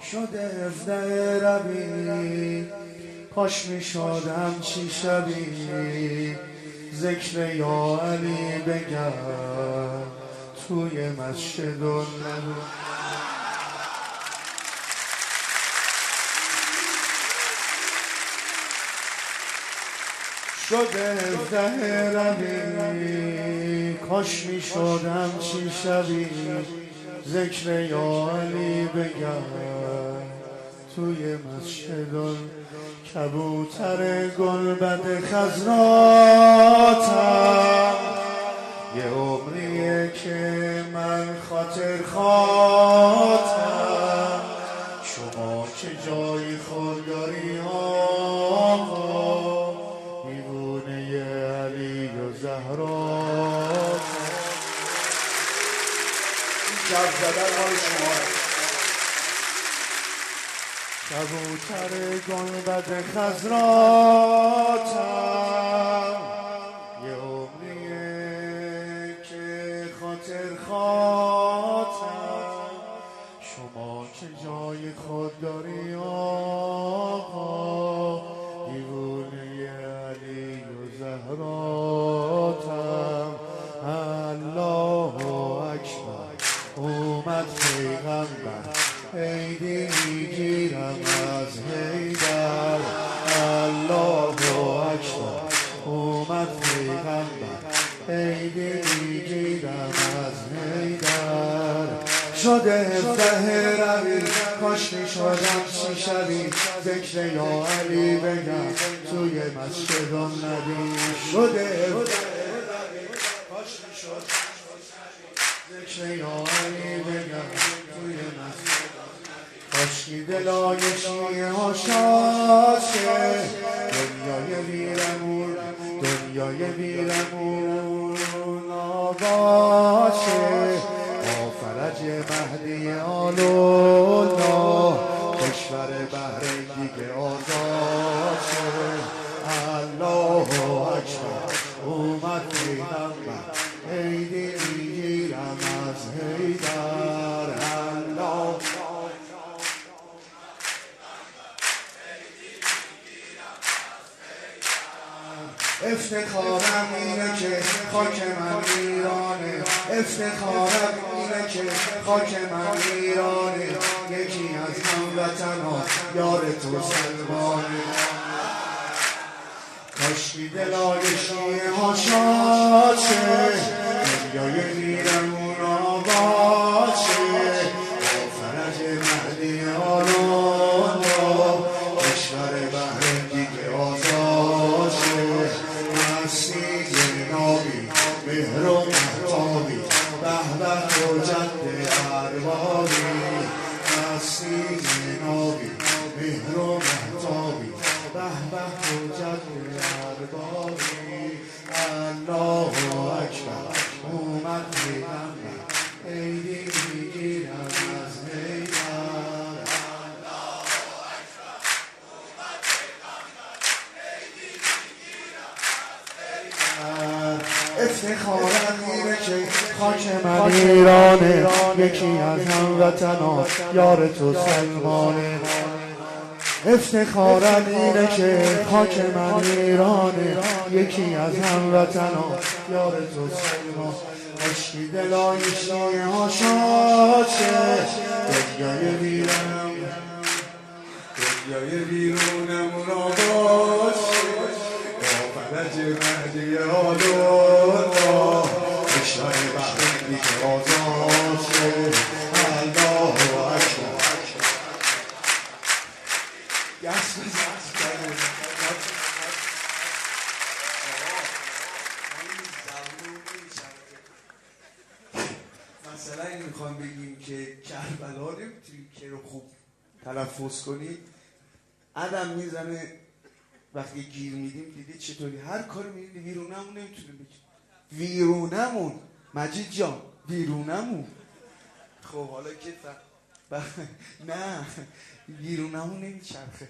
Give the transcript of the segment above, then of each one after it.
شده 17 ربیع، کاش می شدم چی شبی ذکر یا علی بگم توی مسجد النبی. شده 17 ربیع، کاش می شدم چی شبی ذکر یا علی بگم توی مسجد النبی. کبوتر گلبد خضراتم، یه عمریه که من خاطر خواهتم. شما چه جایی خود داری آقا، دیوونه علی و زهراتم. این جب زدن مال شماه. کبوتر گنبد خضراتم، یه عمریه که خاطر خواهتم. شما چه جای خود داری آقا، دیوونه علی و زهراتم. الله اکبر اومد پیغمبر، عیدی میگیرم از حیدر. الله اکبر اومد پیغمبر، عیدی میگیرم از حیدر. شده 17 ربیع، کاش می شدم چی شبی ذکر یا علی بگم توی مسجد النبی. شده 17 ربیع، کاش می شدم ذکر یا علی بگم توی مسجد. کاشکی دلای شیعه ها شاد شه، دنیای بیرمون دنیای بیرمون آباد شه. با فرج مهدی آل‌الله، کشور بحرین دیگه آزاد شه. الله اکبر اومد پیغمبر، عیدی میگیرم از حیدر. الله افتخارم اینه که خاک من ایرانه، افتخارم اینه که خاک من ایرانه. یکی از هموطنان یار تو سلمانه. کاشکی دلای شیعه ها شاد شه، دنیای بیرمون آباد شه. با فرج مهدی آل‌الله، کشور بحرین دیگه آزاد شه. مسیح نابی مهر و مهتابی، به به حجت اربابی. مسیح نابی مهر و مهتابی، به به حجت اربابی. الله اکبر اومد پیغمبر، عیدی میگیرم از حیدر. افتخارم اینه که خاک من ایرانه، یکی از هموطنان یار تو سلمانه. افتخارم اینه که خاک من ایرانه، یکی از هموطنان یار تو سلمانه. کاشکی دلای شیعه ها شاد شه، دنیای بیرونم دنیای بیرونمون آباد شه. با فرج مهدی آل‌الله، کشور بحرین دیگه آزاد شه. الله اکبر مثلا این میخوام بگیم که کربلا نمیتونی که رو خوب تلفظ کنی، عدم میزنه. وقتی گیر میدیم دیدید چطوری هر کاری میدید ویرونمون نمیتونه بگیم. ویرونمون مجید جان، ویرونمون. خب حالا که نه ویرونمون نمیچرخه.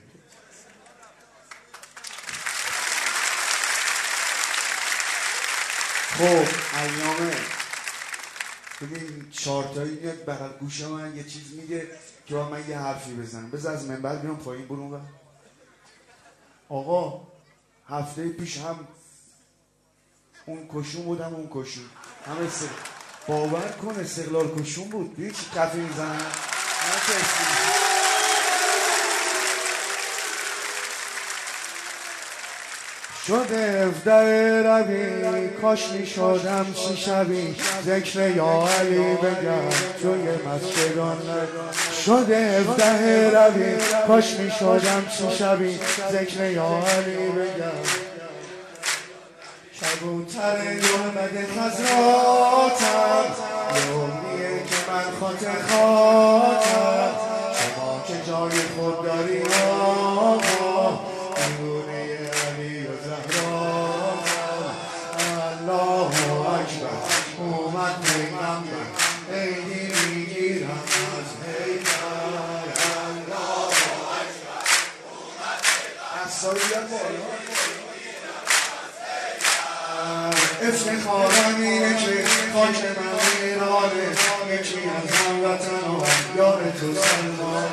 خب ایامه ببین چارتایی میاد بغل گوش من یه چیز میگه، که من یه حرفی بزنم. بذار از منبر بیام پایین برون و آقا هفته پیش هم اون کشون بود هم اون کشون هم باور کن استقلال کشون بود. دیدی چی کفی میزنن؟ شده 17 ربی کاش می شدم چی شبی ذکر یا علی بگم توی مسجدان. شده 17 ربی کاش می شدم چی شبی ذکر یا علی بگم. کبوتر گلبد خضراتم یومیه که من خاطر خاطر شما که جای خود داری آقا دیوونه علی و زهرا. الله اکبر اومد پیغمبر عیدی میگیرم از حیدر. الله اکبر اومد پیغمبر افتخارم اینه که خاک من ایرانه یکی از هموطن و یار تو سلمان.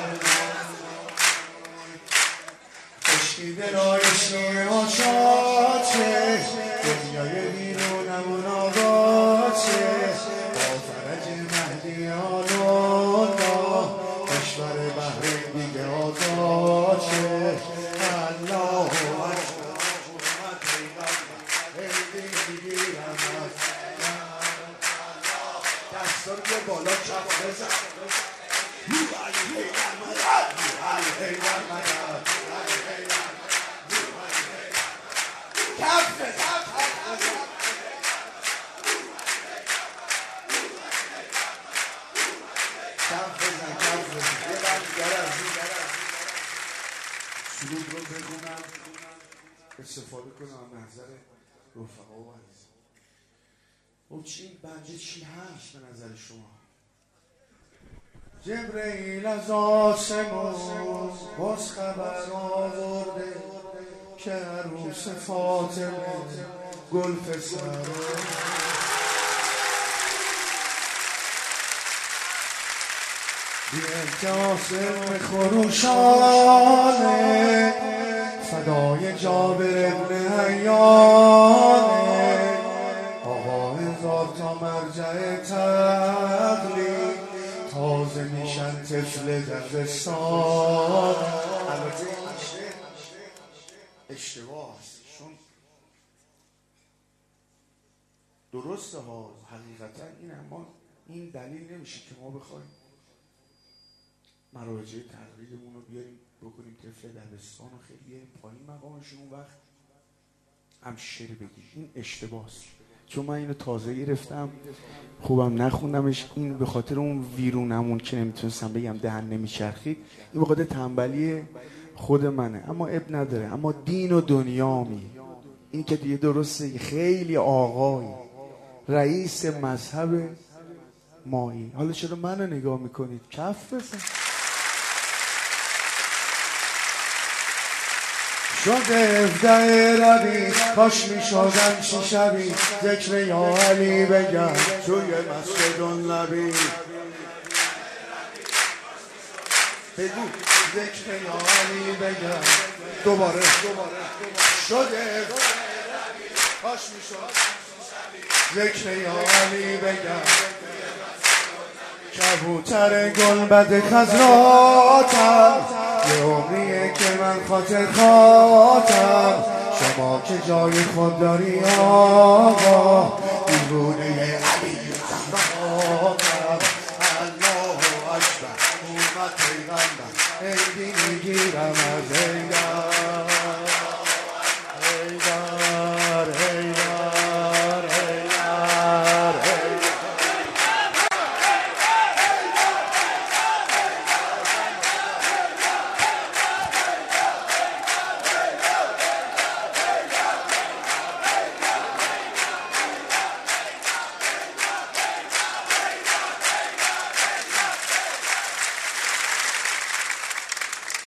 خشکی دلای شیعه ها شاچه دنیای بیرونمون آقاچه با فرج مهدیان الله کشور بحرین دیگه آزاچه. الله دستان بیا بالا کف بزن کف بزن سرود رو بخونم استفاده کنم نظر رفقا و عزیزان. او چی بنجه چی هست به نظر شما؟ جبرئیل از آسمون باز خبر آورده که عروس فاطمه گل پسره بی‌انت آسم خروشانه فدای جابر ابن حیانه آقا هزار تا مرجع تقلید تازه میشن طفل دبستان. البته این اشتباه است چون درسته ها حقیقتا این، اما این دلیل نمیشه که ما بخوایم مراجع تقلیدمون رو بیاریم بکنیم طفل دبستان و خیلی بیاریم پایین مقامشون اون وقت هم شعر بگیم. این اشتباه است چون من اینو تازه گرفتم خوبم نخوندمش. این به خاطر اون ویرونمون که نمیتونستم بگم دهن نمیچرخید، این به خاطر تنبلی خود منه، اما اب نداره. اما دین و دنیا این که دیگه درسته خیلی آقایی رئیس مذهب مایی. حالا چرا منو نگاه میکنید؟ کف بزن. شده 17 ربی کاش می شدم چی شبی ذکر یا علی بگم توی مسجد النبی. بگو ذکر یا علی بگم دوباره. شده کاش می شدم ذکر یا علی بگم کبوتر گلبد خضراتم یه عمریه که من خاطر خاطر شما که جای خود داری آقا دیوونه